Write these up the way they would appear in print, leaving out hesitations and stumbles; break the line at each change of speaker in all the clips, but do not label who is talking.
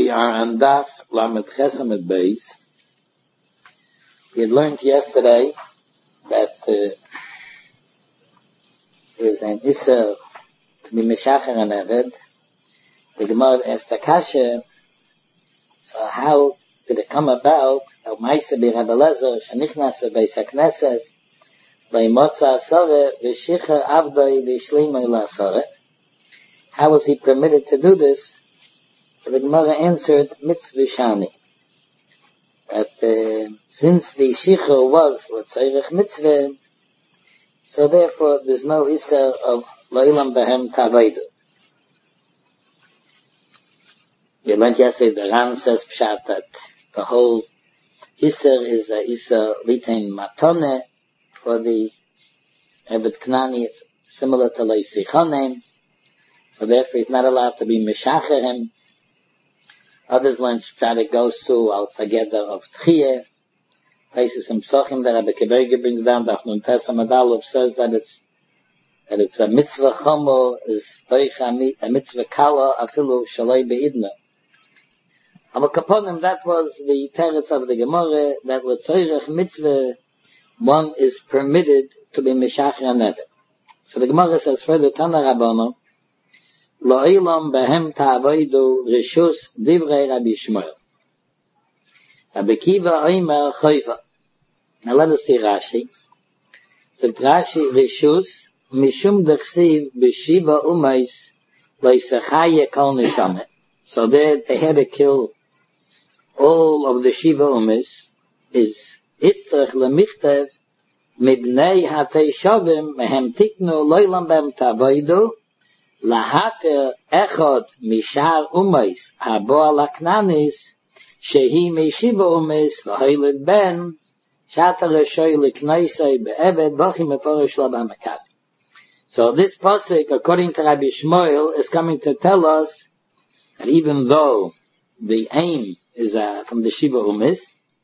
We are on Daf Lamed Chesamet Beis. We had learned yesterday that there is an Isser to be Meshacher and Eved. The Gemara asked the Kasha, so how did it come about? Al Maisa bi Rabbi Eliezer shenichnas bebeis hakneses leimotza asore v'shicha avdoi v'shlimoi la'asore. How was he permitted to do this? So the Gemara answered, mitzvah shani. That since the shicha was l'tzorech mitzvah, so therefore there's no isser of lo'ilam behem ta'avaydu. We learned yesterday, the Ran says pshat that the whole isser is a isser litain matone for the Eved Knani. It's similar to lo'isichonem, so therefore he's not allowed to be meshacher him. Others learn that it goes to al tzageda of tchiyeh. Places in Psochim that Rabbi Kibberger brings down, the Achnun Pesach Madalov says that it's a mitzvah chomo, is a mitzvah kala, afilu shaloi be'idna. Aber kaponim, that was the teretz of the Gemara, that with tzorech mitzvah, one is permitted to be meshacher and eved. So the Gemara says further, Tana Rabbono, Lo'ilam behem ta'avoidu rishus divrei Rabbi Shmuel. Rabbi Kiva oimer choiva. Now let us see Rashi. So Rashi rishus mishum dechsiv b'shiva umais lo'isechaye kol neshame. So there they had to kill all of the shiva umais. Is itzrach lemichtav mibnei hatei shavim mehem tiknu lo'ilam behem ta'avoidu Lahater echod mishar umais habo al aknanis shehi meshiva umais v'hoiled ben shater reshoy liknaisei be'eved v'chi meforish la b'hamakav. So this pasuk, according to Rabbi Shmuel, is coming to tell us that even though the aim is from the shiva umais,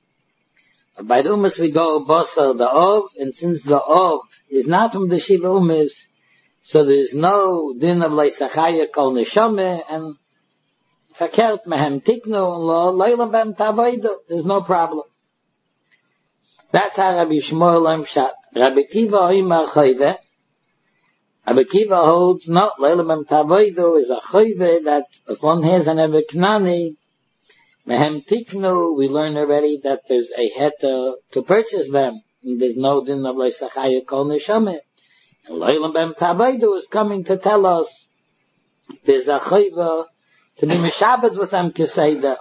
by the umais we go basar the ov, and since the ov is not from the shiva umais, so there is no din of leisachaya kol neshame, and fakert mehem tiknu and leilam bem tavoidu. There's no problem. That's how Rabbi Shmuel pshat. Rabbi Kiva oimer choyve. Rabbi Kiva holds no leilam bem tavoidu is a choyve that if one has an Eved Knani, mehem tiknu, we learned already that there's a heter to purchase them. And there's no din of leisachaya kol neshame. And Lo'ilam Bem Ta'avaydu is coming to tell us there's a chayva to be meshabed with them keseda.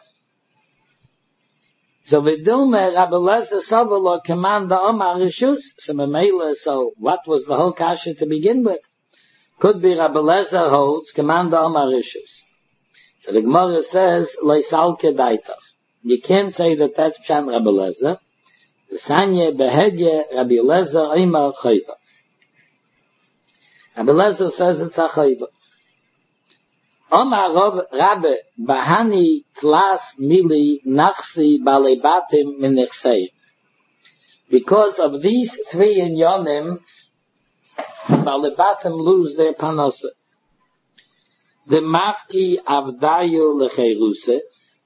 So v'dilme Rabbi Eliezer Sovelo command the Omar Rishus. So what was the whole kasha to begin with? Could be Rabbi Eliezer holds command the Omar Rishus. So the Gemara says Leisal Kedaitach. You can't say that that's Pshan Rabbi Eliezer. The Sanye Behedye Rabbi Eliezer Omer Chayva. Rabbi Eliezer says it's a chayva. Omar Rabbi Bahani Tlas Mili Nachsi Balebatim Minechsei. Because of these three in Yonim, Balebatim lose their panosa. The Mafki Avdayu Lecheruse,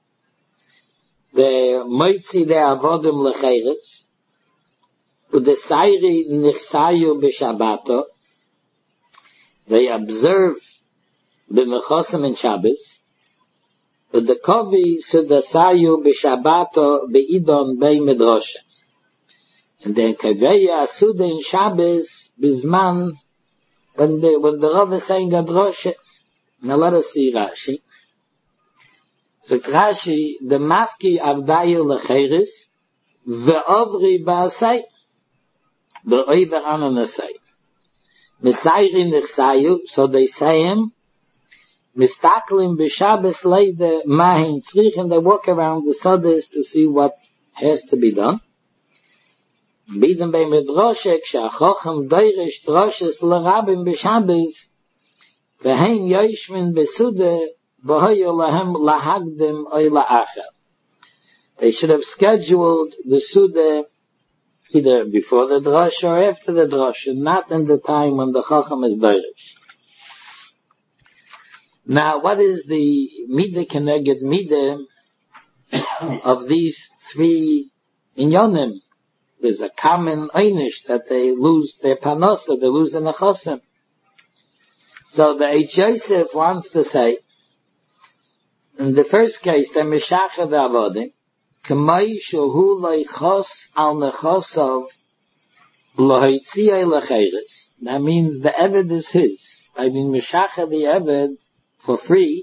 the Moitzi de Avodim Lecheretz, the Sairi Nichsayu B'Shabbato. They observe the Mechosim in Shabbos, but the Kovi Sudasayu b'Shabbato be'idon bei Midrasha. And then Kaveya Suda in Shabbos bizman when the Rav is saying a drosha. Now let us see Rashi. So Rashi, the Mafki Avdayu Lecheres ve'ovri ba'asay ve'oiver ananasay. Misayrin nechsayu, so they say him, mistaklim b'Shabbos leide mahin tzrich, and they walk around the sodas to see what has to be done. Bidem bei midrashe, k'sha'achochem doirish droshes l'rabim b'Shabbos, v'heim yoishmin b'sude, v'hoyo lahem lahagdim oy la'acher. They should have scheduled the sude either before the drash or after the drash, not in the time when the chacham is doirish. Now, what is the midah keneged midah of these three inyonim? There's a common einish that they lose their panosa, they lose the nechosim. So the Eitz Yosef wants to say, in the first case, the Meshacha the Avodim, K'may shehu leichos al nechosov lohitziyah lecheres. That means the Eved is his. I mean, Meshacha the Eved for free.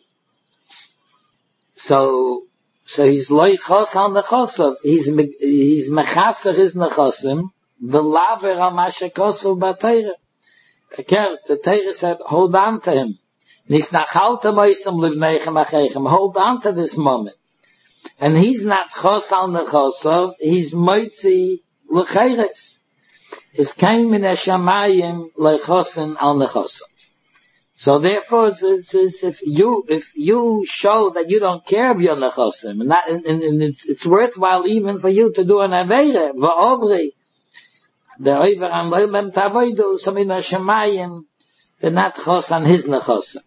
So he's leichos al nechosov. He's mechaser his nechosim, v'laver al mashakosov b'teireh. The Torah said, hold on to him. Hold on to this moment. And he's not chos al nechosov, he's moitzi l'cheres. It's kain min hashamayim lechosin al nechosov. So therefore, if you show that you don't care of your nechosim, and it's worthwhile even for you to do an aveira, va'ovri, the over and loyim tavoidu, so min hashamayim, they're not chos on his nechosim.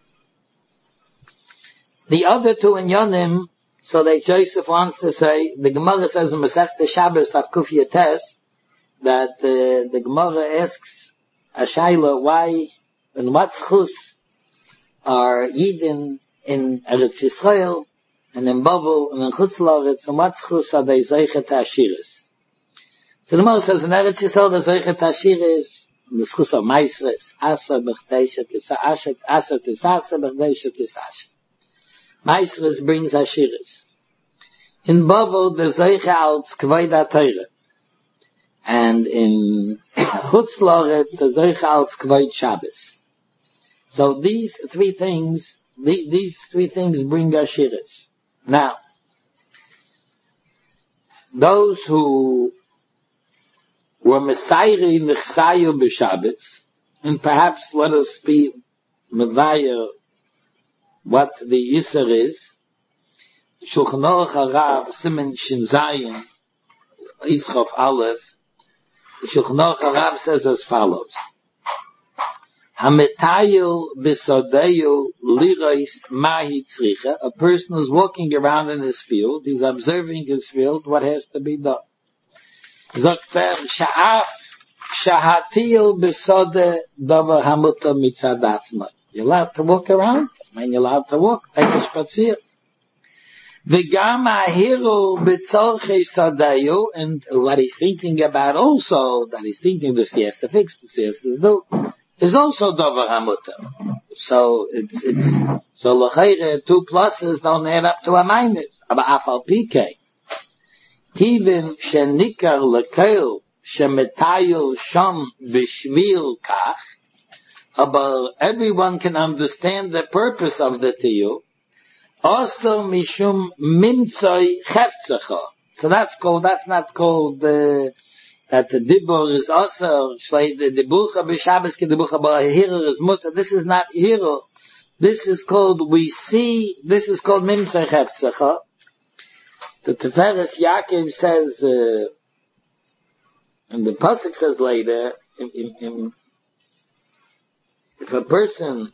The other two in Yonim, so that Joseph wants to say, the Gemara says in Masechta Shabbos, Tav Kuf Yates, that the Gemara asks Ashayla, why, in what schus are Yidin in Eretz Yisrael, and in Babel, and in Chutz La'aretz, and what schus are they Zeichet HaShiris? So the Gemara says, in Eretz Yisrael, the Zeichet HaShiris, the schus of Maisres, Asa B'chteishet is Ashet, Asat is Asa, B'chteishet is Ashet. Maisres brings Ashiris. In Babel, the Zeiche als Kvoid HaTorah. And in Chutz La'aretz, the Zeiche als Kvoid Shabbos. So these three things bring Ashiris. Now, those who were Messiah Nechsayu b'Shabbos, and perhaps let us be Mevaya what the Yisr is. Shulchan Aruch Harav, Siman Shin Zayin, Yischof Aleph, Shulchan Aruch Harav says as follows: Hametayil b'sodeyu lirois mahi tzricha. A person is walking around in his field, he's observing his field, what has to be done. Zokter sha'af shahatiyil b'sode davar hamuta mitzad atzma. You're allowed to walk around. When you're allowed to walk, take a spazier. V'gam ahiru b'tzorchei sadayu, and what he's thinking about also, that he's thinking this he has to fix, this he has to do, is also davar hamuta. So so l'chayre, 2 pluses don't add up to a minus. Aber afal pk. Kivin shenikar lekel shemetayu sham b'shvil kach. But everyone can understand the purpose of the tiyul. Also mishum mimtzoi chefzecha. So that's not called, that the dibur is also, the dibucha b'Shabbos ke dibucha b'hiru is mutter. This is not hiru. This is called mimtzoi chefzecha. The Tiferes Yaakov says, and the pasuk says later, if a person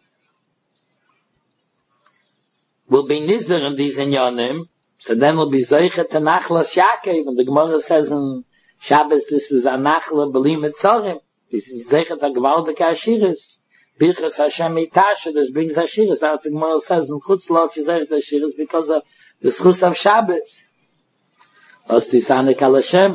will be nizar in these inyanim, so then will be zeichet to nachlas Yaakov, and the Gemara says in Shabbos, this is anachla b'li mitzarim. This is zeichet ha'gvaldik ha'ashiris. Birchas Hashem itasha, this brings ashiris. That's what the Gemara says in Chutz La'aretz zeichet ha'ashiris, because of the schus of Shabbos. Os tisanik al Hashem.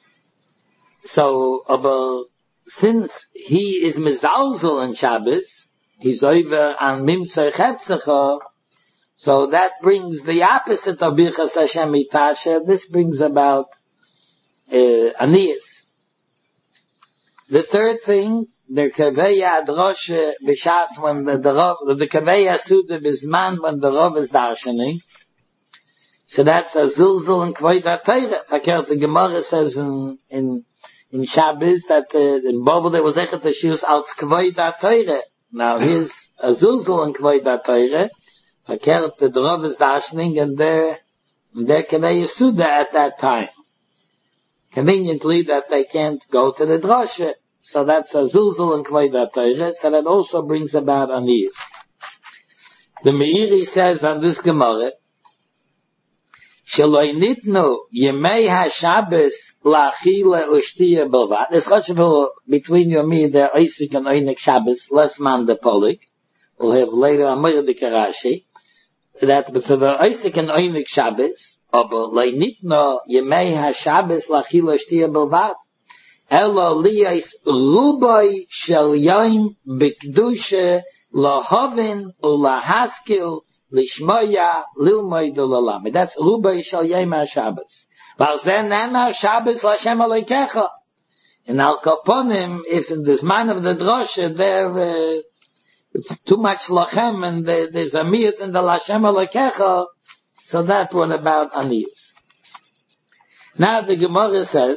So, since he is mezalzel in Shabbos, he's over on Mimtzei Chefzecha, so that brings the opposite of Birchas Hashem Itasha. This brings about Aniyas. The third thing, the Kaveya Adroshe B'Shas, when the Kaveya Suda B'Zman, when the Rav is darshaning, so that's a Zilzul and Kvoid HaTorah. The Gemara says in Shabbos that in Babel there was Echet Hashiris als Kvoid HaTorah. Now here's a Zilzul and Kvoid HaTorah. The Rav is darshaning, and their Kaveya Suda at that time. Conveniently that they can't go to the drasha. So that's a Zilzul and Kvoid HaTorah. So that also brings about Aniyas. The Meiri says on this Gemara, Shaloi nitnu yemei ha-Shabbos la'achila u'shtiya belvad. There's choshev between you and me, there Isaac and Oinik Shabbos, less man the Polik. We'll have later a Mordechai Rashi. That, but so the Isaac and Oinik Shabbos, aber loi nitnu yemei ha-Shabbos la'achila u'shtiya belvad. Elo liyais rubai shel yoim b'kedusha lahavin u'lahaskil lishmoya lilmoid u'lalamid. That's rubai shel yoim ha-Shabbos. Balzen nemar Shabbos l'Hashem Elokecha. In Al Kaponim, if in this man of the drosha there, it's too much lachem and there's a miyut in the L'Hashem Elokecha, so that brought about aniyus. Now the Gemara says,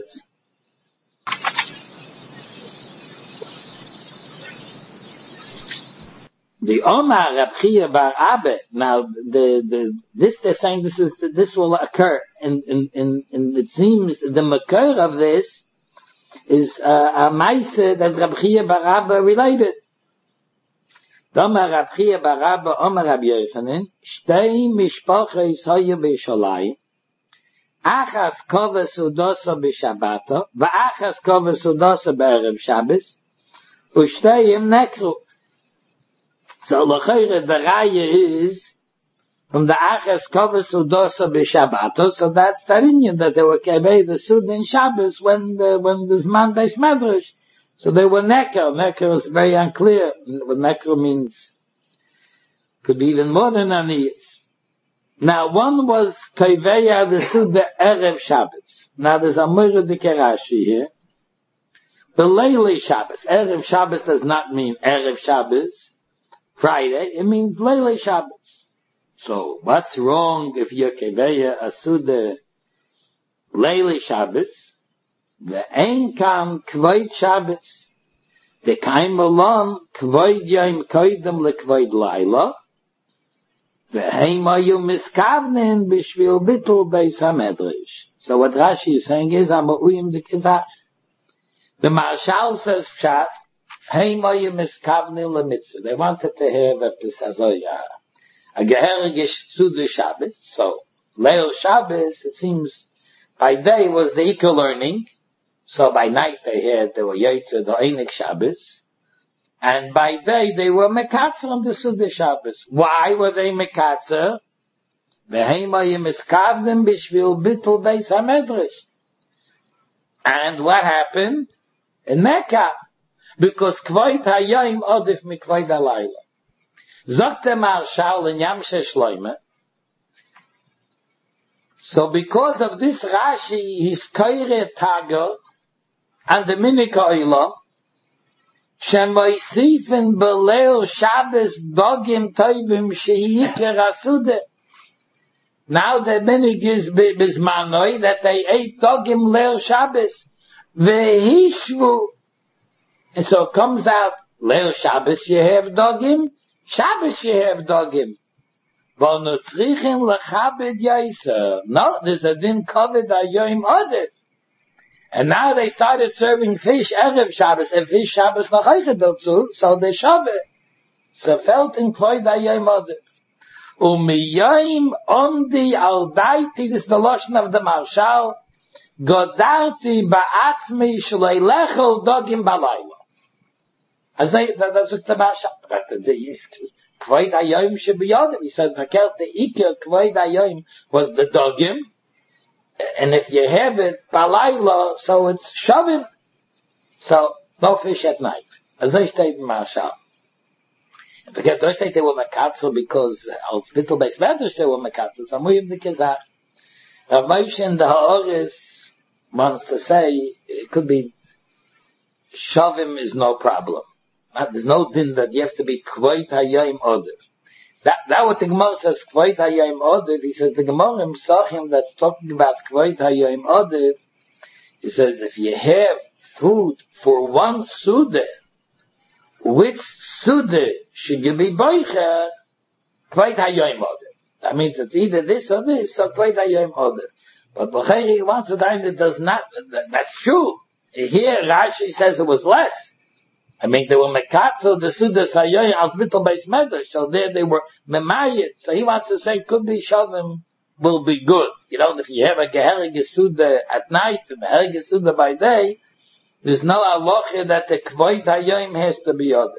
the Omar Reb Chia bar Abba. Now, they're saying this will occur, and it seems the makar of this is a maise that Reb Chia bar Abba related. Omar Reb Chia bar Abba, Omar Reb Yochanan, shtei mishpachos hayu b'Yerushalayim, achas kovas udosa b'Shabbato, v'achas kovas udosa b'erev Shabbos, u'shteiim nekru. So l'chayre the raya is from the achas kovas udosa b'Shabbato. So that's the inyan that they were kavei the sud in Shabbos when this man beis medrash. So they were neker. Neker is very unclear. What neker means could be even more than aniyas. Now one was kavei the sud the erev Shabbos. Now there's a Mordechai Rashi here. The Leili Shabbos. Erev Shabbos does not mean erev Shabbos, Friday, it means Leili Shabbos. So, what's wrong if you're keveya asuda Leili Shabbos? The ein kam kvoid Shabbos. The kaim alon kvoid yom koidem lekvoid Laila. The heim ayu miskavnen bishvil bittul beis hamedrash. So what Rashi is saying is, I'm a uyim de kizach. The Marshal says, Pshat, they wanted to have a geherigish Suda Shabbos. So, Leil Shabbos, it seems, by day was the equal learning. So by night they were Yotze, the Einik Shabbos. And by day they were Mekatzer on the Suda Shabbos. Why were they Mekatzer? And what happened? In Mecca. Because kvoid hayom odif mi kvoid halayla. Zogt der Marshal in Yamshe Shloime. So because of this Rashi, he's koire tago, and the minika oilam, shemoisifen beleil Shabbos dogim toivim shehiker asude. Now the minik is bismanoi that they ate dogim leil Shabbos. Vehishvu. And so it comes out, Leil Shabbos you have dogim, Shabbos you have dogim. No, there's a din covered ayoim odif. And now they started serving fish erev Shabbos, and fish Shabbos nachaychet dazu, so they Shabbos. So felt in kvoid ayoim odif. Umiyoim omdi al daiti, this is the lotion of the Marshal, godarti ba'atzmi shloi lechel dogim balayla. As that's what the Marshal, that the kvoid hayoim should be yodim. He said, the ikir kvoid hayoim was the dogim, and if you have it balayla, so it's shavim. So no fish at night. As I stated in Marshal. And forget, don't think they were mekatzel because als bittel beis medrash they were mekatzel. So muyim the kizach. Rav Moshe in the Ha'oris wants to say it could be shavim is no problem. There's no din that you have to be kvoid hayayim odif. That what the Gemara says kvoid hayayim odif. He says the Gemara in Psachim that's talking about kvoid hayayim odif. He says if you have food for one sude, which sude should you be boicher? Kvoid hayayim odif. That means it's either this or this, so kvoid hayayim odif. But Becheri wants to find it does not. That's true. Here Rashi says it was less. I mean, they were mekatzel the sudas hayoy al bittul beis medrash, so there they were memayit. So he wants to say, could be shavim will be good. You know, if you have a geherige suda at night and a geherige suda by day, there's no halacha that the kvoit hayoyim has to be other.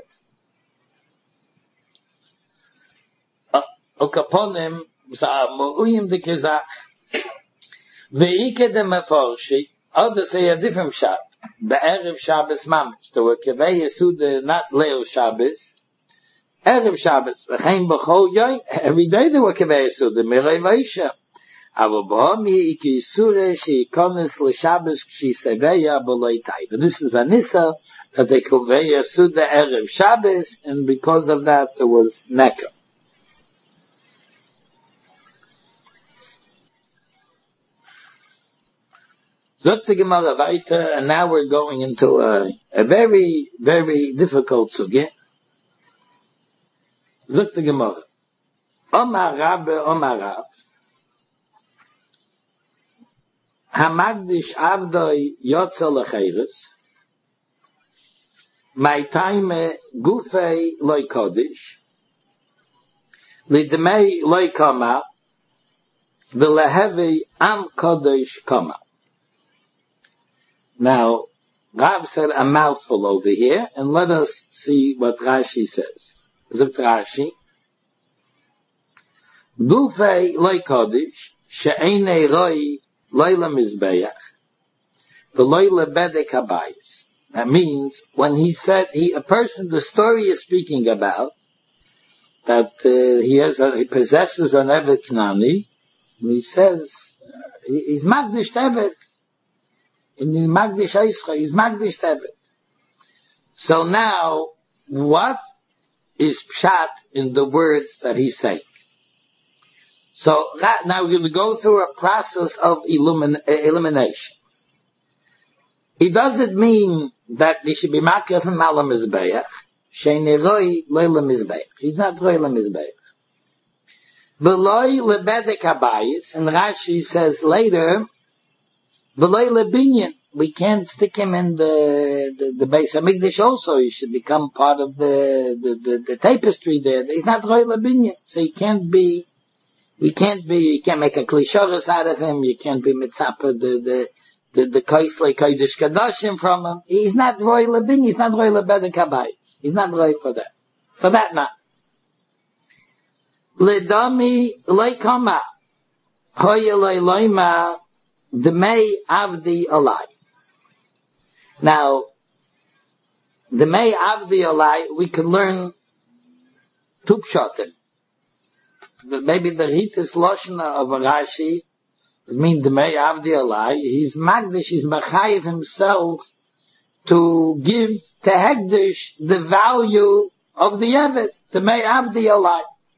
Okaponim mu'uyim de kezach ve'ike de meforshi. Others say a different shot. Be'erev Shabbos mamish. There were kevei Yesuda, not Leil Shabbos. Erev Shabbos. V'chein b'chol yoy. Every day there were kevei Yesuda. Mirei v'isha. Avo b'homi iki Yisure she'ikonis l'Shabbos she'seveya b'loi taiv. And this is a nisa that they kevei Yesuda Erev Shabbos, and because of that there was Necker. Zot the Gemara weiter, and now we're going into a very, very difficult sugya. Zot the Gemara. Omar Rabbe, Omar Rav. Hamagdish avdoi yotza lecheres. My time gufei loy kodesh. Lidmei loy kama. V'lehevi am kodesh kama. Now, Rav said a mouthful over here, and let us see what Rashi says. Zot Rashi, Gufei loy kodesh, she'enei roi loy lemizbeach, v'loy lebedek habayis. That means, when he said, a person, the story is speaking about, that he possesses an Eved Knani, and he says, he's Magdish Eved, in the Magdish Eischa, he's Magdish Tebet. So now, what is pshat in the words that he's saying? So now we're going to go through a process of elimination. It doesn't mean that he should be makar from Malam Mizbeach, she'nei roi loy lemizbeach. He's not roi lemizbeach. V'loy lebedek habayis, and Rashi says later, we can't stick him in the Beis Hamikdash also. He should become part of the tapestry there. He's not Roy Labinyan. So you can't make a klishoris out of him. You can't be mitzapa the Koisle Kodesh Kadoshim from him. He's not Roy Labinyan. He's not Roy Labedek Habayis. He's not Roy for that. So that not. Ledami leikama. Hoye leiloima. The May Avdi Alai. Now, the May Avdi Alai, we can learn two pshatim. Maybe the Ritis Loshna of Rashi, it means the May Avdi Alai, he's Magdish, he's Machayev himself to give to Hegdish the value of the Evet, the May Avdi Alai.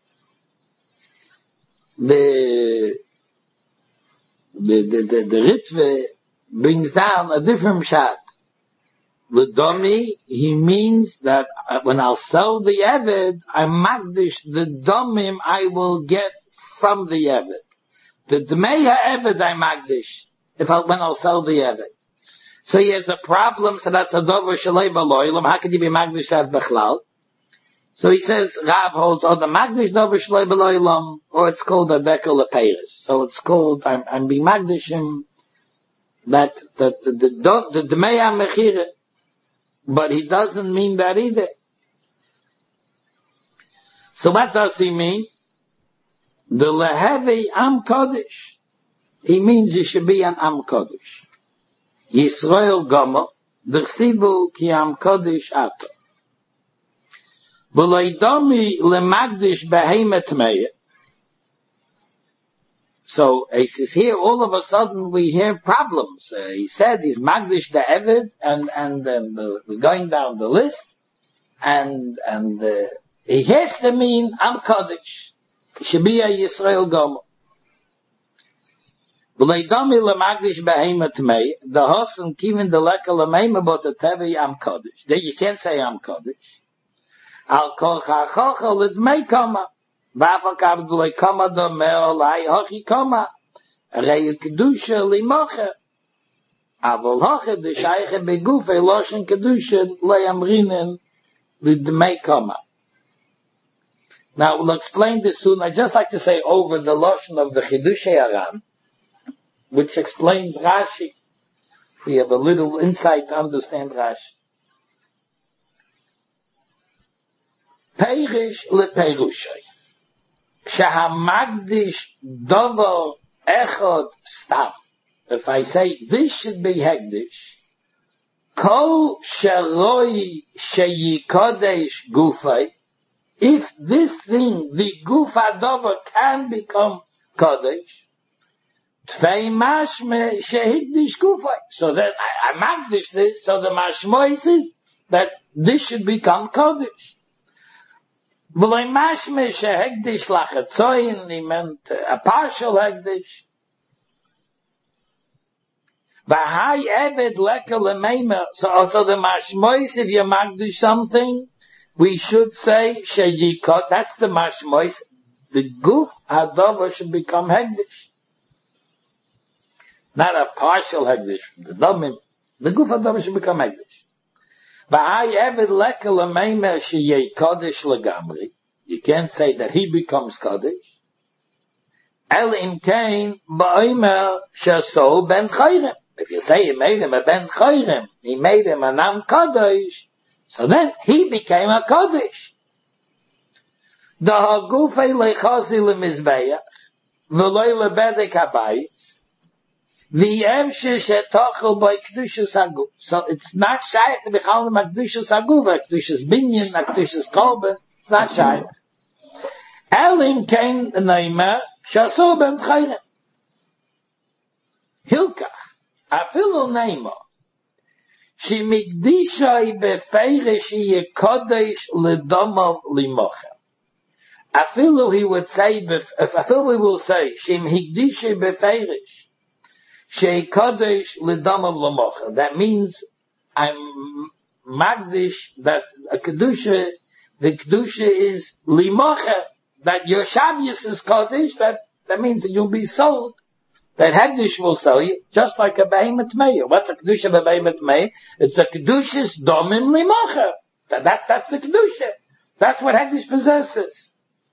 The Ritve brings down a different shot. The Domi, he means that when I'll sell the Eved, I magdish the Domim I will get from the Eved. The Dmeya Eved I magdish, when I'll sell the Eved. So he has a problem, so that's a Dover Shalei Baloilam. How can you be magdish that Bechlal? So he says, Rav holds, or the Magdish Dover Shloi B'Loilam, or it's called a Bekel Lepeiris. So it's called, I'm being Magdishim, that the Dmeya Mechire, but he doesn't mean that either. So what does he mean? The Lehevi Am Kodesh. He means you should be an Am Kodesh. Yisrael Gomo, D'chsivu ki Am Kodesh Ato. So he says here, all of a sudden we have problems. He said he's Magdish the Eved, and we're going down the list, and he has to mean Am Kodesh. He should be a Yisrael Gomer. The Hosen Kivin the Leka Lameima but the Tevi Am Kodesh. Then you can't say Am Kodesh. Al kol chachocha l'dmei kama. V'afal kavd l'ay kama domeo l'ay hochi kama. Rei kedusha l'imocha. Avol hoche de shayche begufe loshen kedusha le'amrinen l'dmei kama. Now we'll explain this soon. I just like to say over the loshen of the Chidushei Aran, which explains Rashi. We have a little insight to understand Rashi. Perish le'perushay. Shahamagdish dover echod stam. If I say this should be hegdish, kol sheroi sheyikodesh gufay. If this thing, the gufa dover, can become kodesh, tvei mashme shehigdish gufay. So then I magdish this, so the mashmois is that this should become kodesh. V'loi mashme shehigdish lachatzoyin, he meant a partial hegdish. V'hai eved leka lemeima. So also the mashmois, if you magdish something, we should say sheyikot. That's the mashmois. The guf hadover should become hegdish, not a partial hegdish. The guf hadover should become hegdish. V'hai eved leka lemeima sheyei kodesh legamri. You can't say that he becomes kodesh. El im kain ba'omer shaso ben chayrim. If you say he made him a ben chayrim, he made him a nam kodesh, so then he became a kodesh. The hagufei lechazi lemizbeach, v'loi lebedek habayis, v'yevshe shetochel by kedushas haguf. So it's not shaykh to be called him a kedushas haguf, a kedushas binyan, a kedushas kolben. It's not shaykh. Elim kain neimer shaso ben chayrim. Hilkach. Afilu neima, she migdishay befeirish yekodesh ledomov limocha. Afilu he would say, afilu we will say, she migdishay befeirish, she kodesh ledomov limocha. That means I'm magdish that a kedusha, the kedusha is limocha, that your shabbos is kodesh. That means that you'll be sold. That hegdish will sell you, just like a behemoth meir. What's a kedusha of a behemoth meir? It's a kedushas domim limacher. That's the kedusha. That's what hegdish possesses.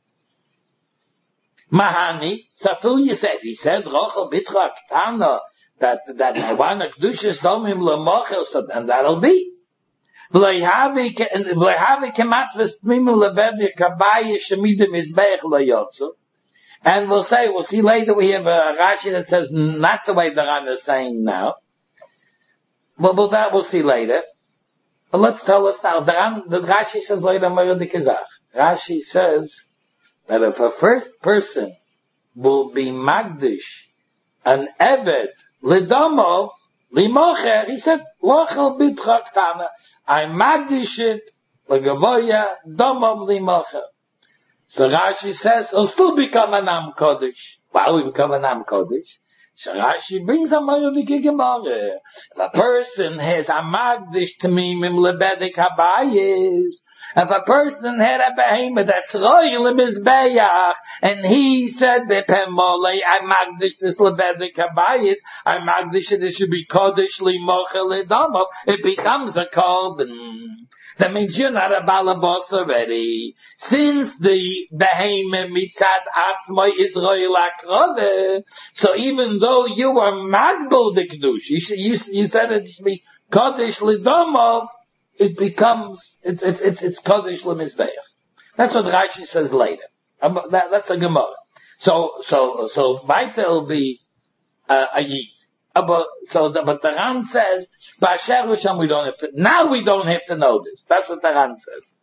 Mahani, Safil Yosef, he said, Rochel Bitra Ktana, that I want a kedushas domim limacher, so then that'll be. V'leihavi kematves tmimim lebedich kabayi shemidim izbeich layotzu. And we'll see later, we have a Rashi that says not the way the Ran is saying now. Well, that we'll see later. But let's tell us now. The Rashi says later, Rashi says that if a first person will be Magdish, an Eved, Lidomov, Limocher, he said, Lochel Bitchaktana, I Magdish it, Legavoya, Domov, Limocher. So Rashi says, he'll still become a Nam Kodesh. Why will he become a Nam Kodesh? So Rashi brings a Maraviki Gemara. If a person has a Magdish Tamimim Lebedek Habayis, if a person had a behemoth that's royal in his Bayach, and he said, Bepem Mole, I Magdish this Lebedek Habayis, I Magdish it should be Kodesh Limochel Edomov, it becomes a Korban. That means you're not a balabos already. Since the behemoth mitzad atzmai is royal akrove, so even though you were magbal the kedush, you said it should be kodesh lidomov, it becomes it's kodesh lemizbeach. That's what Rashi says later. That's a Gemara. So weiter will be a yid. But the Ran says, B'asher Hashem, we don't have to know this. That's what the Ran says.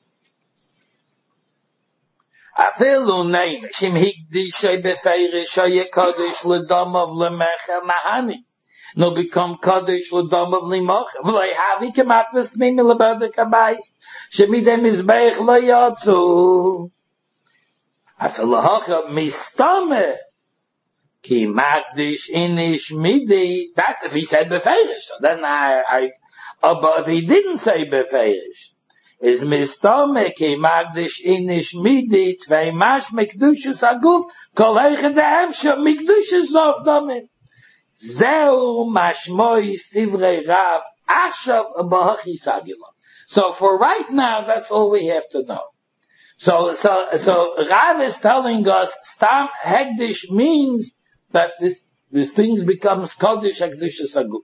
Afilu name, shim higdishay befeirish, shoye kodesh l'domov l'mecher mahani. No become kodesh l'domov l'mocher. V'loi havi kematves mimi l'bedek habayis, shemidem izbeich lo yotzu. Afilu hocha mistame, Ki magdish inish midi. That's if he said befeirish. So then but if he didn't say befeirish, is mistome ki magdish inish midi tvei mash mikdushus aguf kol heiche de hefshe mikdushus domim.
Zeu mashmois tivrei Rav Akshav Bahachi Sagilon. So for right now, that's all we have to know. So Rav is telling us, Stam Hegdish means that this things becomes Kodesh Hegdishus Aguf.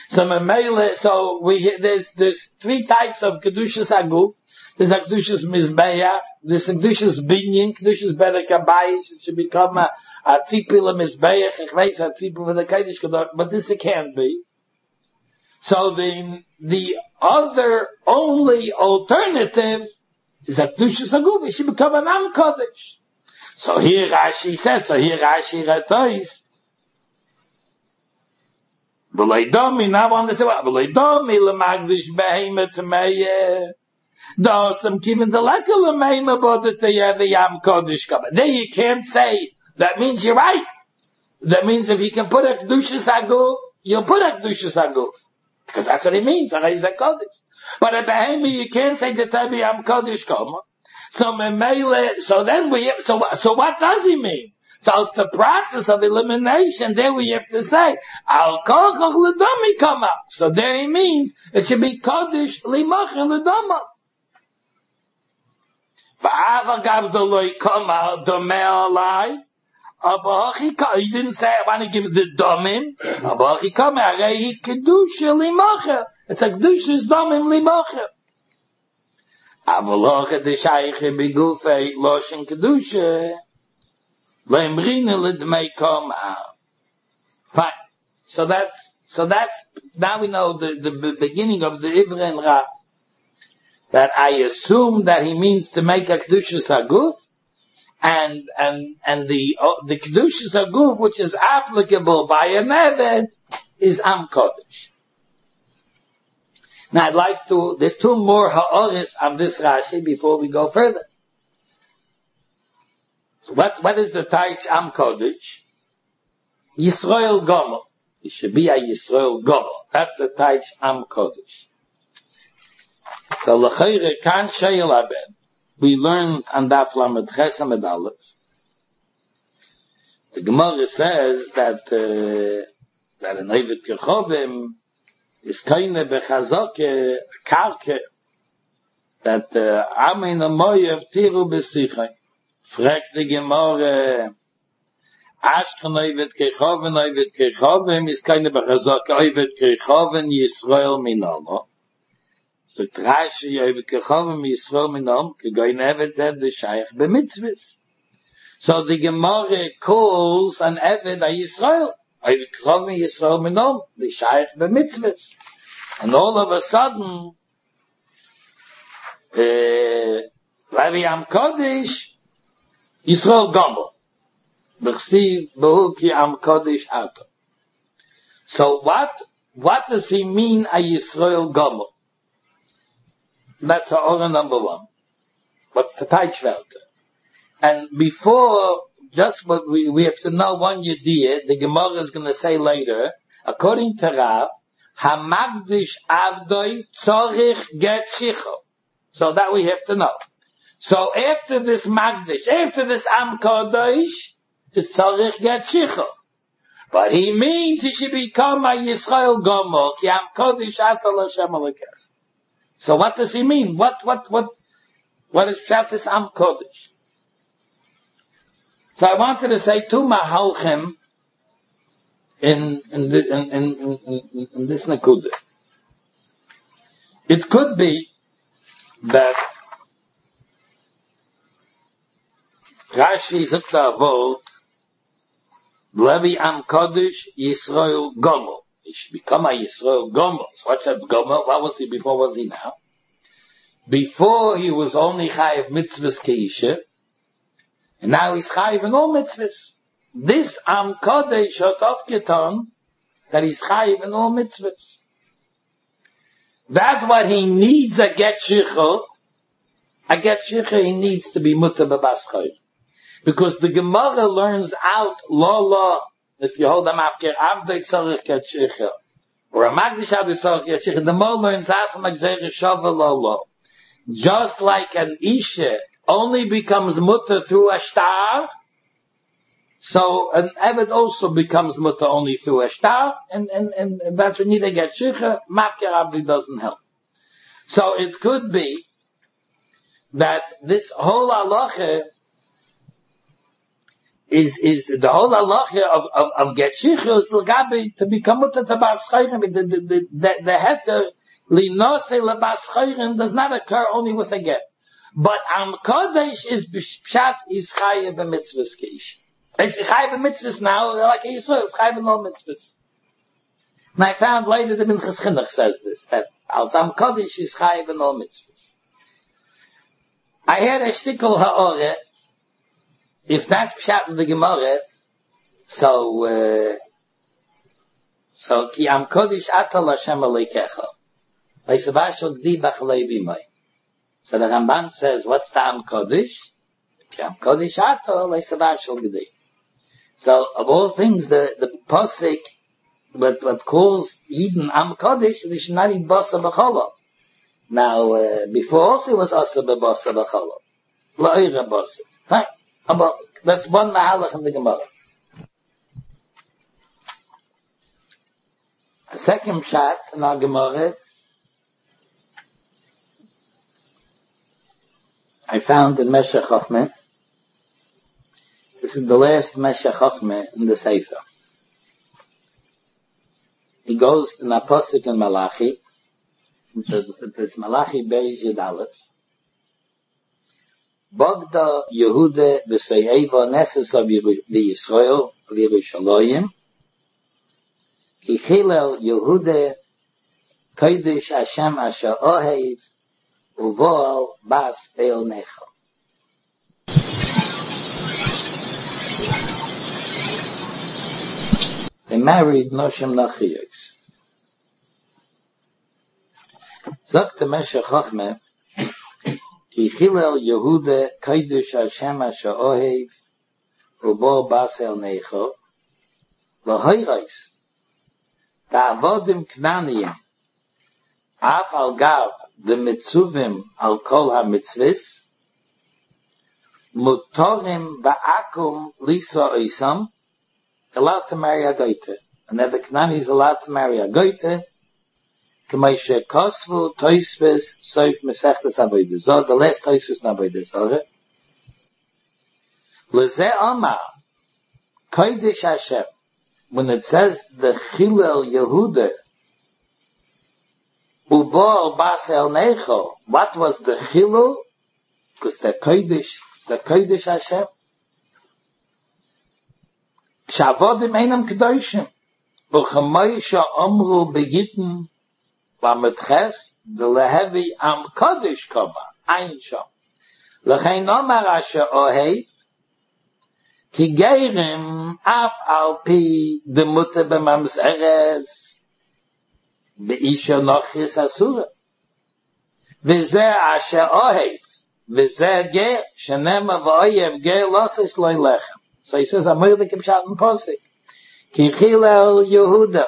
There's three types of Kedushas Aguf. There's Kedushas Mizbeach, there's Kedushas Binyan, Kedushas Berek Habayis, it should become a Tzipil Mizbeach, a Tzipil with a Kodesh Kodesh, but this it can't be. So the other only alternative is a Kedushas Aguf, it should become an Am Kodesh. So here Rashi retois, V'lei domi, now I understand what, V'lei domi l'magdish behemet meyeh, Dosam given the like a l'meima bodet yam kodesh kama. There you can't say, that means you're right. That means if you can put a Kedushas Aguf, you'll put a Kedushas Aguf. Because that's what it means, a kodesh. But a behemi, you can't say the Tevi Yam Kodesh Koma. So then so what does he mean? So it's the process of elimination. There we have to say, Al Kochach L'Domi Koma. So there he means, it should be Kodesh L'Mach L'Doma. V'ava Gavdoloi Koma Domei Alai. He didn't say, I want to give the domim. Abachi Koma, Arehi Kedusha L'Mach. It's a Kedushas Domim L'Mach. Avalocha de Shayche Begufei Loshen Kedusha Le'emrina L'Dmei Koma. Fine. So that's, now we know the beginning of the Ivra and Rav. That I assume that he means to make a Kedushas Aguf, and the Kedushas Aguf, which is applicable by an Eved, is Am Kodesh. Now I'd like there's two more ha'oris on this Rashi before we go further. So what is the Taich Am Kodesh? Yisrael Gomer. It should be a Yisrael Gomer. That's the Taich Am Kodesh. So l'chayre kan sheyel aben. We learned on Daf Lamed Ches Amud Aleph. The Gemara says that an Eved Kechovim is keine bechazoke karke, that amin amoyev tiru besichai. Fragt die Gemara, Ashkan Eved Kechovim is keine bechazoke Eved Kechovim Yisrael minamo. So Rashi Eved Kechovim Yisrael minam, kegoin Eved zed the Shaykh b'mitzvahs. So the Gemara calls an Eved a Yisrael. Eved Kechovim Yisrael minam, the Shaykh b'mitzvahs. And all of a sudden, Levi Am Kodesh, Yisrael Gomer. B'chsiv b'hu ki Am Kodesh ato. So what does he mean a Yisrael Gomer? That's order number one. What's the Teichwelt? And before, just what we have to know one Yediyah, the Gemara is going to say later, according to Rav, Hamagdish Avdoi Tzorich Get Shicho. So that we have to know. So after this Magdish, after this Am Kodesh, it's Tzorich Get Shicho. But he means he should become a Yisrael Gomer, Ki Am Kodesh Atal Hashem Alekech. So what does he mean? What is Pshat Am Kodesh? So I wanted to say two Mahalchim in this Nakuda. It could be that Rashi Zukta Avot Levi Am Kodesh Yisrael Gomer. He should become a Yisrael Gomer. So what's that Gomer? What was he before? What was he now? Before he was only Chayiv Mitzvahs Keisha, and now he's Chayiv in all Mitzvahs. This Am Kodesh Hotov Keton, that he's Chayiv in all Mitzvahs. That's what he needs a Get Shicha. A Get Shicha he needs to be Mutter B'Bas Chayv. Because the Gemara learns out Lo, if you hold a mafker, Avdei Tzorich Get Shicha, or a Magdish Avdei Tzorich Get Shicha, the Gemara learns out from Agzerah Shava Lo. Just like an Isha only becomes Mutter through a star, So an Eved also becomes mutter only through a star, and that's when neither get shicha, Mafker Abdi doesn't help. So it could be that this whole halacha is the whole halacha of get shicha is l'gabi to become mutter to bas chayrim. The heter linose lebas chayrim does not occur only with a get. But am kodesh is pshat is chayev b'mitzvahs keish. It's chayev b'mitzvahs now, like Yisrael, it's chayev in all mitzvahs. And I found later the Minchas Chinuch says this, that als am kodesh is chayev in all mitzvahs. I heard a shtickle ha'ore, if that's pshat in the Gemara, so ki am kodesh atal Hashem aleikecha. Leisavashal gdi b'chalei b'may. So the Ramban says, what's the Am Kodesh? Am Kodesh Ato, Leisavashal G'di. So of all things, the Posik, what calls Eden Am Kodesh, they should not eat Basa B'cholov. Now, before also it was Asa B'Basa B'cholov. La'ira Basa. Fine. That's one Mahalach in the Gemara. The second shot in our Gemara, I found in Meshech Chochmeh. This is the last Meshech Chochmeh in the Sefer. He goes in Apostle in Malachi. It's Malachi Beis Yud Aleph. Bogda Yehuda v'Sei'eva Neses of Yisrael v'Yerushalayim. Ki Chilel Yehuda Kodesh Hashem Asher Ohev Uvoal Bas El Necha. They married Noshem Nachiyos. Sagt the Meshech Chochmeh, Ki Chilel Yehuda Kodesh Hashem Asher Ohev Uvoal Bas El Necha L'Hoirais Ta'avodim Knaniyim Af Al Gav the mitzuvim al kol ha-mitzvahs, mutorim ba'akum lisa oisam, allowed to marry a goite. And the Knani is allowed to marry a goite, k'maishe kosvu toisves soif mesechtes avodah zarah, the last toisves avodah zarah. Lezeh amar, kodesh Hashem, when it says the Chilel Yehuda, Ubor Bas El Necho, what was the Chilul? Because the Kodesh Hashem. Shavodim Einam Kedoshim. Uchamoy Sha'omru Begitten Lametches, the Lehevi Am Kodesh Koma, Ein Shom. Lechein Omar Asher Ohei, Ki Geirim Af Al Pi De Mutter B'Mamzeres, Be'isha Nochis Asura. V'zeh Asher Ohev. V'zeh Ger. Shenema V'oyev Ger Losses Loi Lechem. So he says, Amir the Kipshat and Posik. Ki Chilel Yehuda.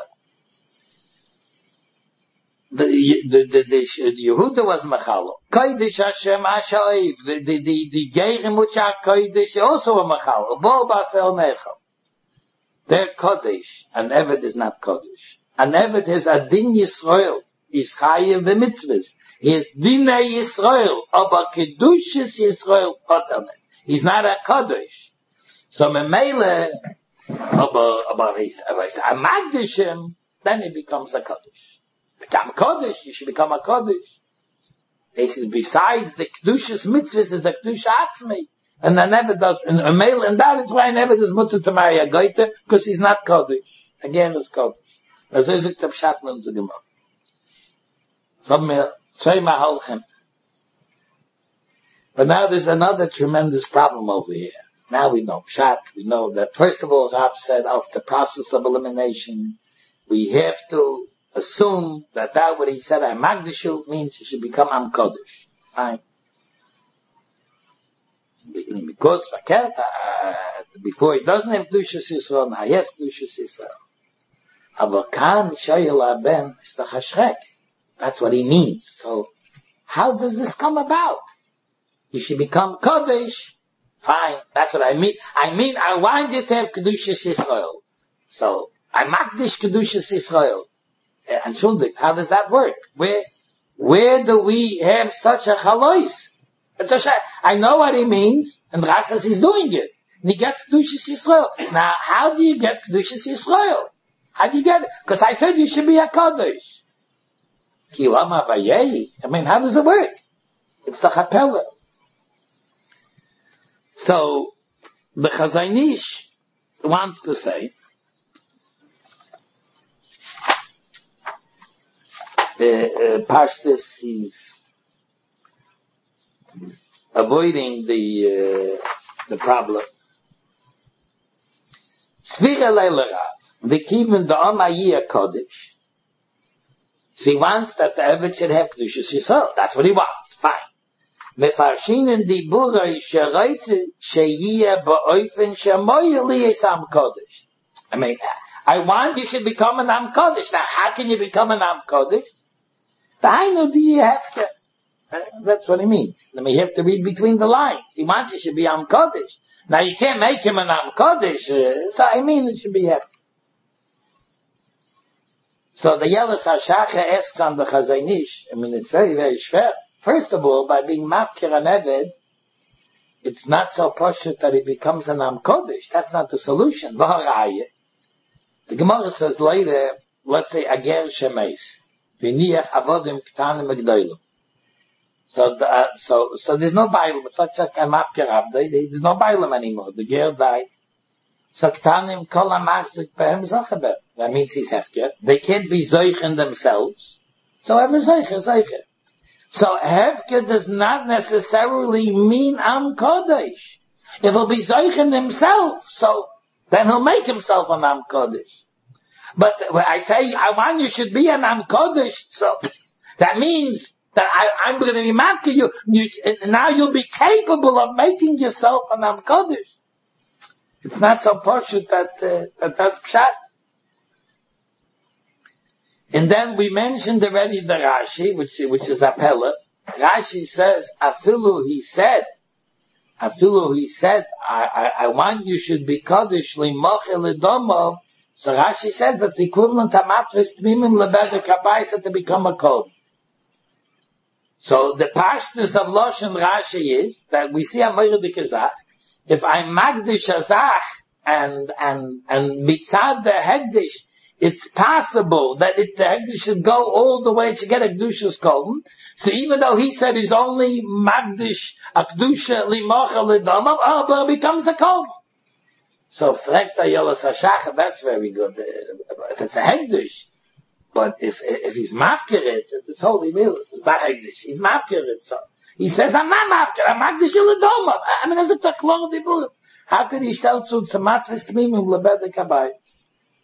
The Yehuda was Mechalo. Kodesh Hashem Asher Ohev. The Ger Mucha Kodesh also a Mechalo. Bo Basel Necho. They're Kodesh. And Eved is not Kodesh. An Eved has a din Yisrael, is chayev v'mitzvahs. He has dinei Yisrael, aber kedushas Yisrael otanet. He's not a Kodesh. So memele, aber he's a Magdashim, then he becomes a Kodesh. Become Kodesh, you should become a Kodesh. He says, besides the kedushas mitzvahs is a kedusha atzmi. And I never does, and that is why I never does mutter to marry a goite, because he's not Kodesh. Again, it's Kodesh. As is it Pshat nun zu gemacht. So mir zweimal halchen. But now there's another tremendous problem over here. Now we know Pshat, we know that first of all, Rav said, as the process of elimination, we have to assume that what he said, I'm Magdashu, means he should become Am Kodesh. Fine. Because before he doesn't have Kedushas Yisrael, now he has Kedushas Yisrael. Aber kan shayla ben istachashrek. That's what he means. So, how does this come about? You should become Kodesh Fine, that's what I mean. I want you to have Kedushas Yisrael. So, I makdish Kedushas Yisrael. Entschuldigt, how does that work? Where do we have such a chalois? I know what he means, and Rav says he's doing it. And he gets Kedushas Yisrael. Now, how do you get Kedushas Yisrael? How do you get it? Because I said you should be a Kodesh. I mean, how does it work? It's the Chapella. So, the Chazon Ish wants to say, Pashtus, he's avoiding the problem. Svira Leilera, the Kivin the Omayia Kodesh. So he wants that the Eved should have Kedushas Yisrael. That's what he wants. Fine. Mefarshinen di Buray shereitze sheyiyeh ba'ofen shemoyer liyes Am Kodesh. I mean, I want you should become an Am Kodesh. Now, how can you become an Am Kodesh? V'hainu di hefker. That's what he means. I mean, you have to read between the lines. He wants you should be Am Kodesh. Now, you can't make him an Am Kodesh, so I mean it should be hefker. So the Yelis HaShacha asks on the Chazon Ish, I mean, it's very, very schwer. First of all, by being mafkir an Eved, it's not so poshut that he becomes an Am Kodesh. That's not the solution. The Gemara says later, let's say, Ager Shemeis. V'niach avodim k'tanim egdolim. So there's no Bailam. It's such a mafkir Avdei. There's no Bailam anymore. The Ger died. So k'tanim kol ha'machzik behem zachaber. That means he's hefker. They can't be zoichen themselves. So every zoicher. So hefker does not necessarily mean Am Kodesh. If he'll be zoichen himself, so then he'll make himself an Am Kodesh. But when I say I want you should be an Am Kodesh, so that means that I'm going to be mad to you. Now you'll be capable of making yourself an Am Kodesh. It's not so poshut that's pshat. And then we mentioned already the Rashi, which is Apella. Rashi says, Afilu he said, I want you should be Kodesh Limochel Edomov. So Rashi says that's the equivalent of Matvis Tmimim Lebedek Habayis to become a code. So the pashtus of Loshen Rashi is that we see a Moirdik Azach. If I'm Magdish Azach and Mitzad the Hegdish, it's possible that the Hegdish should go all the way to get a Kedushas Kolden. So even though he said he's only Magdish a Kedusha Limocha L'Domov, but it becomes a Kolden. So Frekta Yelis HaShacha, that's very good. If it's a Hegdish, but if he's Mafkirit, it's holy meals. It's not Hegdish. He's Mafkirit. So he says, I'm not Mafkirit. I'm Magdish L'Domov. I mean, as if the Klor Dibur. How could he stell zu Matvis Tmimim Lebedek Habayis?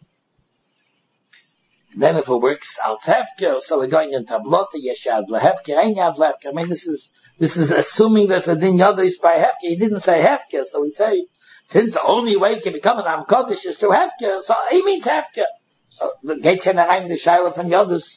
Then if it works als hefker, so we're going into blotte, yeshad lehefker, ein yad lehefker. I mean, this is assuming there's a din yodeis by hefker. He didn't say hefker, so we say, since the only way he can become an Am Kodesh is through hefker, so he means hefker. So the Geitchen Araim, the Shaila from Yodeis.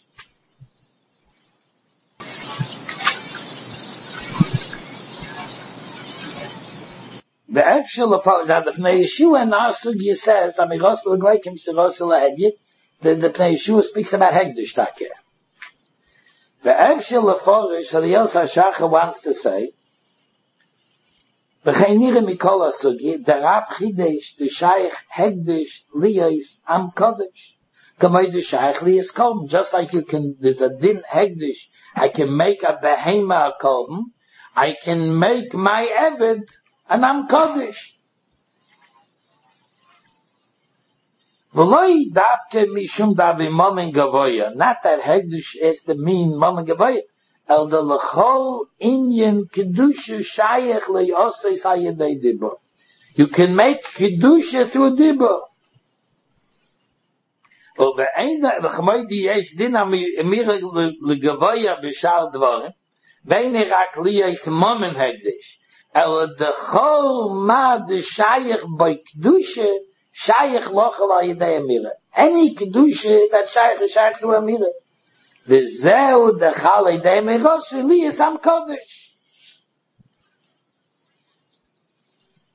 The Efshel of the Pnei Yeshua and our Sugya says, Amiros l'goikim siros l'hedye. The Pnei Yeshua speaks about Hegdish Takeh. The Efshel of so the Yelis HaShacha wants to say, V'cheinire mikol ha'sugi, the Rab Chidesh, the Shaykh Hegdish, Liyos, Am Kodesh. Kamei the Shaykh Liyos Kolben. Just like you can, there's a din Hegdish, I can make a Behema Kolben, I can make my Eved an Am Kodesh. V'loi davke mishum davi momen gavoya. Not that Hegdish is the mean momen gavoya. El de lechol inyan kedusha shayach le'osei sayedei dibur. You can make kedusha through dibur. V'chmoy di yesh din amir legavoya b'shar dvarim. Ve'ine rak liyes momen Hegdish. El de chol ma de shayach by kedusha Shayach lochel al yedei amira. Any kedusha that shayach is shayach through amira. V'zeu dechal yedei amira liyas Am Kodesh.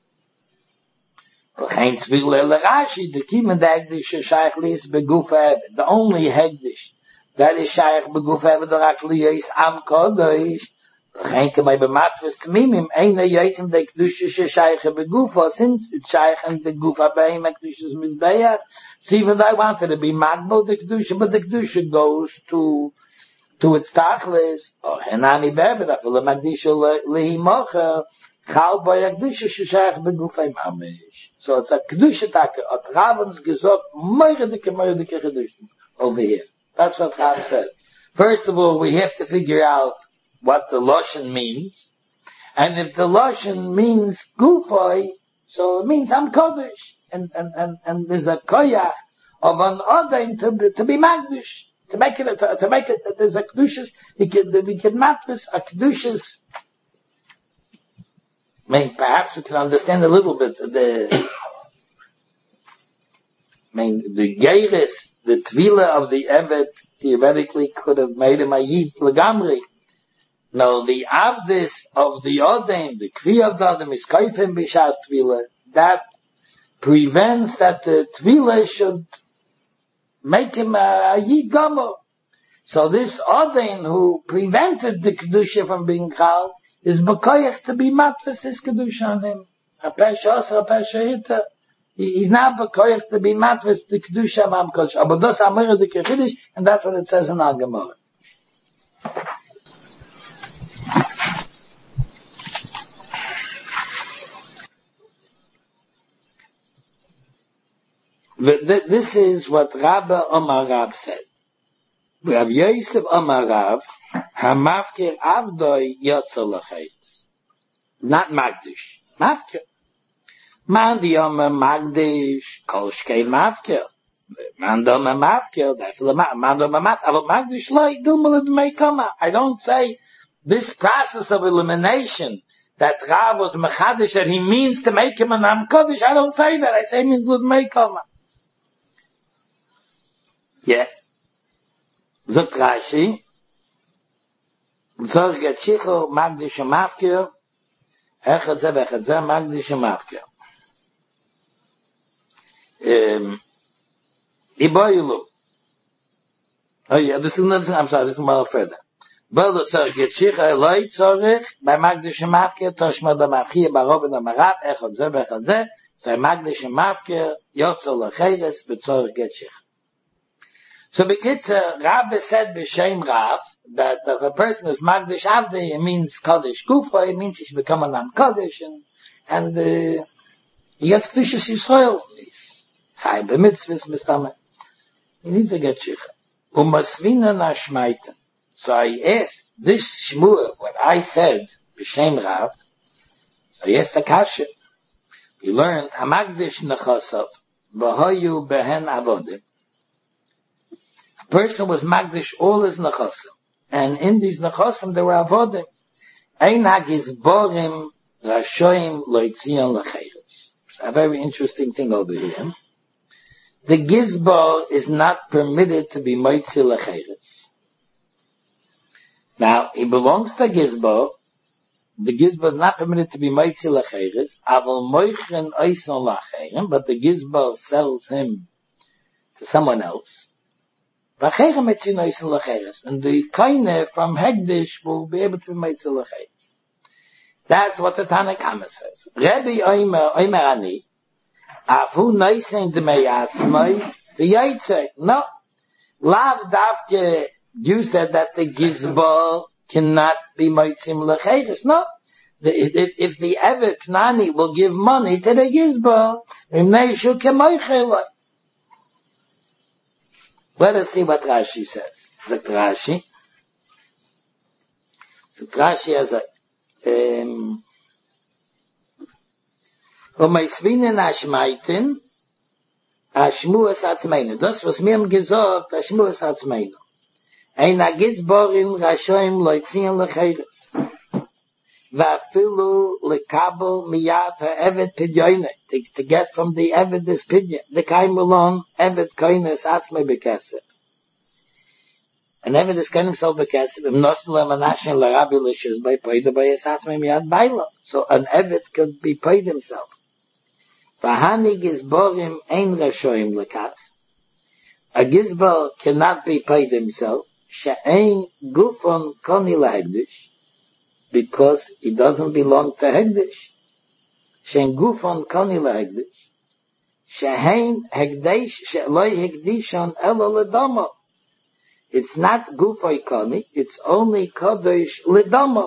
Kein Zwille le Rashi, the Kiemen the Hegdish Shaykh Lis Beguf Evet. The only Hegdish that is Shaykh Beguf Evet or Akli is Am Kodosh. Kein Kemai B'matfes Tmimim, Eina Yitzim the Kedusha Shaykh Beguf, since it's Shaykh and the Gufa Beim Kedusha's Mizbeach. So even though I wanted to be Magbo the Kedusha, but the Kedusha goes to its Tachlis, or Henani Bebed, Afila Magdisha Lehi Mocha, Chal Boy Kedusha Shaykh Beguf Mamish. So it's a Kedusha Taka, at Ravens Gesot, Moiredike Kedusha, over here. That's what Rav said. First of all, we have to figure out what the Lashon means. And if the Lashon means Gufay, so it means I'm Kodesh. And there's a koyach of an Odain to be Magdish. To make it, there's a Kedushas, we can matvis a Kedushas. I mean, perhaps we can understand a little bit the Geiris, the Tvila of the Evet, theoretically could have made him a Yid Lagamri. No, the Avdis of the Odain, the Kvi of the Odain is Kaifim Bishas Tvila, that prevents that the Tvila should make him a Yid Gamo. So this Odain who prevented the Kedusha from being Chal is Bekoyach to be matvis this Kedusha on him. A Pesha Osa, a Pesha Hita. He's not Bekoyach to be matvis the Kedusha of Am Kodesh. Aber das Amir the Kechidish, and that's what it says in our Gemara. This is what Rabbi Omar Rav said. Rav Yosef Omar Rav, Hamafkir Avdoi Yotzel Lachayis. Not Magdish. Mafkir. Man di Omer Magdish, Kol Shkei Mafkir. Man di Omer Mafkir, that's the Man di Omer Mafkir. But Magdish Loi, Dilmalid Meikoma. I don't say this process of elimination that Rav was Mechadish, that he means to make him an Am Kodesh. I don't say that. I say he means Lid Meikoma. Yeah. Zot Rashi, Zor Getshicho Magdish Mafkir, Echad Zeh Magdish Mafkir. Iboyulu. Oh yeah, this is another thing, I'm sorry, this is more further. But Zor Getshicho Eloi Tzorich, by Magdish Mafkir, Toshma da Mafkir, Barov da Marat, Echad Zeh, Zeh Magdish Mafkir, Yotzel Lecheres, Betzor Getshicho. So Bekitzer, Rabbi said b'Shem Rav, that if a person is Magdish Avdi, it means Kodesh Gufa, it means he should become an Am Kodesh, and he gets Kedushas Yisrael, he's Chai b'mitzvahs, Mistama. He needs to get Shicha. Umasvina Nashmaiten. So I asked, this Shmur, what I said, b'Shem Rav, so I asked the Kasha. We learned, Hamagdish Nechosov, V'hoyu Behen Avodim. Person was magdish all his nechosim, and in these nechosim there were avodim. Ein hagizborim rashoim loitzion lecheres. A very interesting thing over here. The gizbor is not permitted to be moitzi lecheres. Now he belongs to gizbor. The gizbor is not permitted to be moitzi lecheres. Aval moichen oison lecherim, but the gizbor sells him to someone else. And the kaine from Hegdish will be able to be made to lecheres. That's what the Tanna Kama says. Rebbe Omer Ani, Afu Neisen de Meyatzmai, the Yaitse. No. Lav Davke, you said that the Gizbor cannot be made to lecheres. No. If the Evet Knani will give money to the Gizbor, Rimneishu Kemoicheloi. Let us see what Rashi says. Zakt Rashi. So Rashi has a Umeisvinen Ashmaitin Ashmuas Atzmeinu. Das was mir gesagt, Ashmuas Atzmeinu. Ein Agizborim Rashoim Loitzion Lecheres. Vafilu Lekabel Miyat Evet Pidyoine. To get from the Evet this Pidyon. The Kaim Malon Evet Koines Atzmei Bekesef. And Evet is Koin himself Bekesef. Im Nosle Manashin Larabi Lishus by Poida by his Atzmei Miyat Baila. So an Evet could be paid himself.
Vahani Gizborim ein Rashoim lekach. A Gizbor cannot be paid himself. She'ein Gufon Koni lahegdish. Because it doesn't belong to Hegdish. She'ein Gufon Koni lahegdish. She'ein Hegdish she'loi Hegdishon elo ledamo. It's not Gufoi Koni, it's only Kodesh ledamo.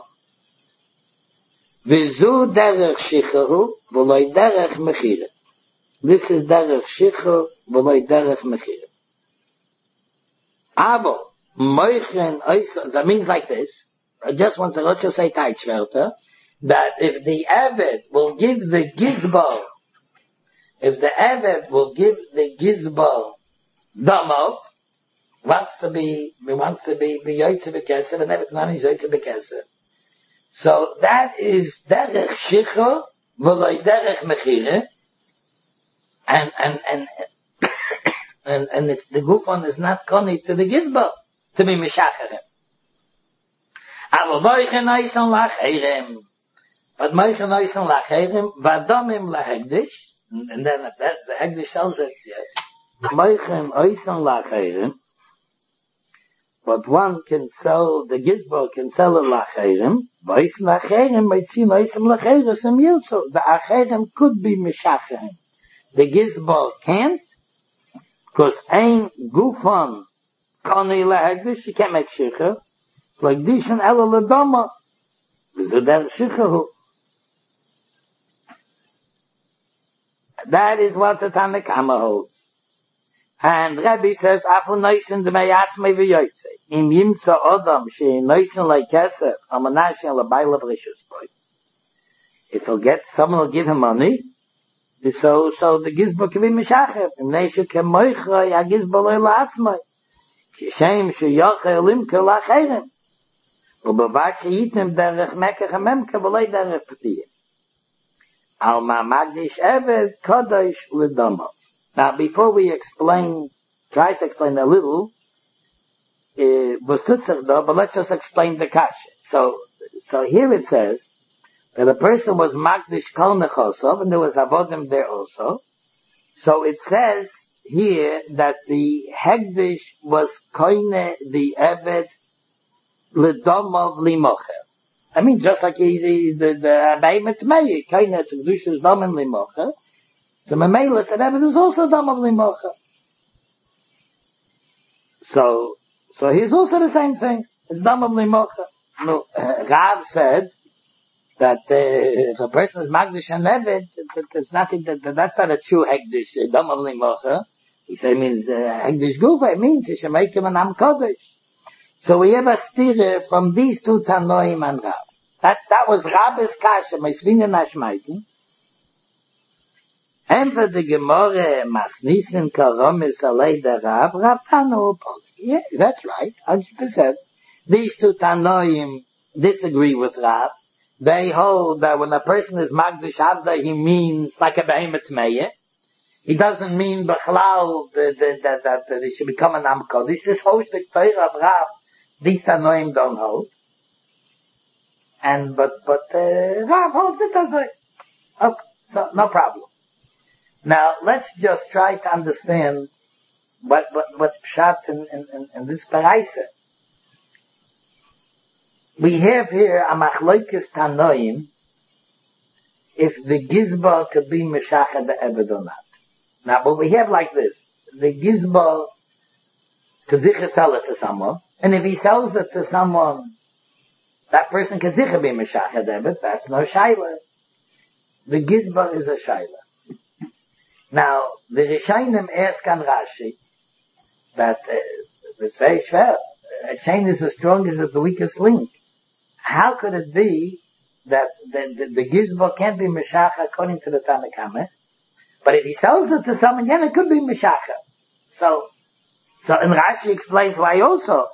Vizu derech shichahu, v'loi derech mechire. This is derech shichahu, v'loi derech mechire. Abo, moichen oiso, that means like this. I just want to, let's just say Teichwerter, that if the Eved will give the Gizbo, if the Eved will give the Gizbo Damov, wants to be Yoytze B'Keser, and Eved Knani is Yoytze B'Keser. So that is derech shicha v'loy derech mechire, and it's the gufon is not koni to the gizba to be mishacherem. Aber moichen oisen lacherem, but moichen oisen lacherem v'adamim lahegdish, and then the hegdish tells it moichen oisen lacherem. But one can sell, the gizbo can sell a lacherem, voice lacherem, might see noisem lacheres and yilso. The acherem could be mishacherem. The gizbo can't, because ein gufon koni lahegdish, she can't make shicha. It's like dish and ela ledama. Vizu der shichahu. That is what the Tanakama holds. And Rabbi says, Afu noisen de meyatzmei v'yoytze. Im yimtza odam she noisen like kesef, amanashin l'bayla v'rishus boy. If he'll get, someone will give him money, so the gizbo can be mishacher. Im neishu kem moichroi, ha gizbo loy la'atzmei. Kishem she yoche limke la'cherem. Ubevat she yitnem derech mekech ha-memke v'loi derech petiyim. Al ma'magdish eved kodosh l'domov. Now, before we try to explain a little, but let's just explain the kasha. So here it says that a person was magdish kol nechosov, and there was avodim there also. So it says here that the hegdish was koine the eved ledomov limocher. I mean, just like the Beimet Mei, koine it's kedushas domen limocher. So Mamela said, Eved is also Dam of Limocha. So he's also the same thing. It's Dam of Limocha. No, Rav said that if a person is Magdish and Eved, it's nothing that's not a true Hegdish, Dam of Limocha. He said it means Hegdish Gufa, it means he should make him an Am Kodesh. So we have a stire from these two Tanoim and Rav. That was Rab's Kasha, my Svina Nashmaitin. And for the Gemara, Masnisin Karomis Alei der Rav Tano Upol. Yeah, that's right, 100%. These two Tanoim disagree with Rav. They hold that when a person is Magdish Avda, he means like a Behemoth Meir. He doesn't mean Bechlal that he should become an Am Kodesh. This holds the Torah of Rav. These Tanoim don't hold. But Rav holds it as well. Okay, so no problem. Now, let's just try to understand what's pshat in this paraisa. We have here a machloikis tanoim, if the gizba could be meshacha the eved or not. Now, but we have like this. The gizba could zicha sell it to someone, and if he sells it to someone, that person can zicha be meshacha the eved, that's no shaila. The gizba is a shaila. Now, the Rishonim ask on Rashi that it's very schwer. A chain is as strong as the weakest link. How could it be that the gizbo can't be Meshacha according to the Tanakama? But if he sells it to someone, then it could be Meshacha. So and Rashi explains why also.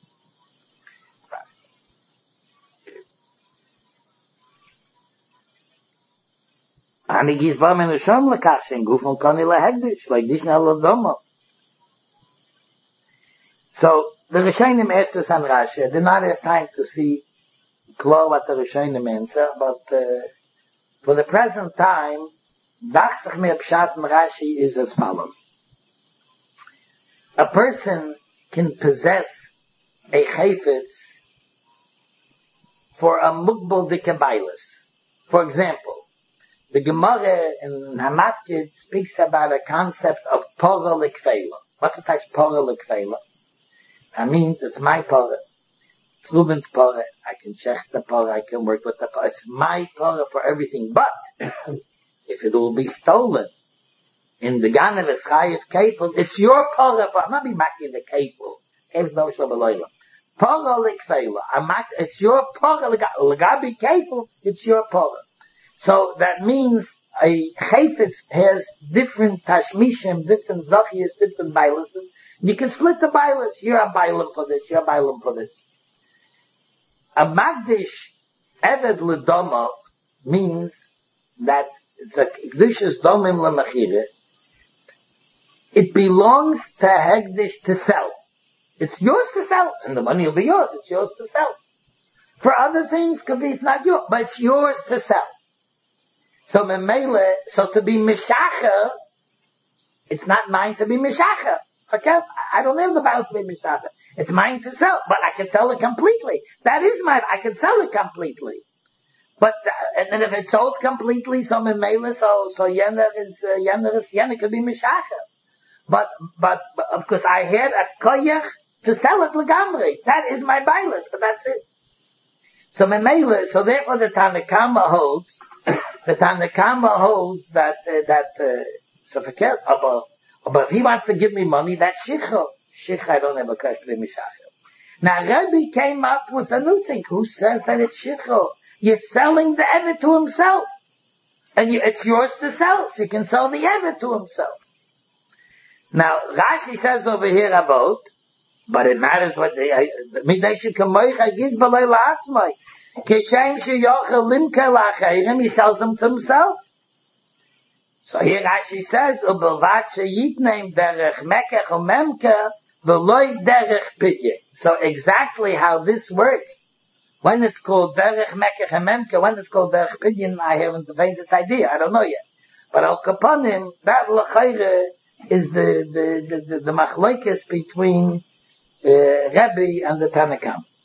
And he gives Bam in the Shom lekach and Gufon Koni lahegdish like this now Lodomo. So the Rishonim asked us on Rashi. I did not have time to see clear what the Rishonim answer, but for the present time, Dachsach mehr Pshat in Rashi is as follows. A person can possess a chayfetz for a mugbal dikabailis. For example, the Gemara in Hamatkid speaks about a concept of pora likfeila. What's the type of pora likfeila? That means it's my pora. It's Reuben's pora. I can check the pora. I can work with the pora. It's my pora for everything. But if it will be stolen in the Ganav Eschayev Kefil, it's your pora for, I'm not being making the Kefil. Kefil's no Shabbalayla. Pora likfeila. It's your pora. Lagabi Kefil, it's your pora. So that means a chayfetz has different tashmishim, different zachias, different bailasim. You can split the bailas. You're a bailam for this, you're a bailam for this. A magdish eved ledomov means that it's a kedushes domim lemachire. It belongs to hegdish to sell. It's yours to sell, and the money will be yours. It's yours to sell. For other things, could be it's not yours, but it's yours to sell. So memele, so to be mishacha, it's not mine to be mishacha. Okay? I don't have the power to be mishacha. It's mine to sell, but I can sell it completely. That is mine. I can sell it completely. But, and then if it's sold completely, so memele, so yener could be mishacha. But, because I had a koyach to sell it legamri. That is my bailas, but that's it. So memele, so therefore the Tanakama holds, that, so forget, but if he wants to give me money, that's shikha. Shikha, I don't have a question to mishachah. Now, Rebbe came up with a new thing. Who says that it's shikha? You're selling the evet to himself. And it's yours to sell, so you can sell the evet to himself. Now, Rashi says over here about, but it matters what midday should come giz balay la'atzmai. Kishem sheyochel limka la'achayim, he sells them to himself. So here Rashi says, ubelvat sheyitneim derech mekech umemka v'loy derech pidye. So exactly how this works. When it's called derech mekech umemka, when it's called derech pidyon, I haven't the faintest idea. I don't know yet. But al kaponim, that l'chayre is the machlokes between Rebbe and the Tanakam.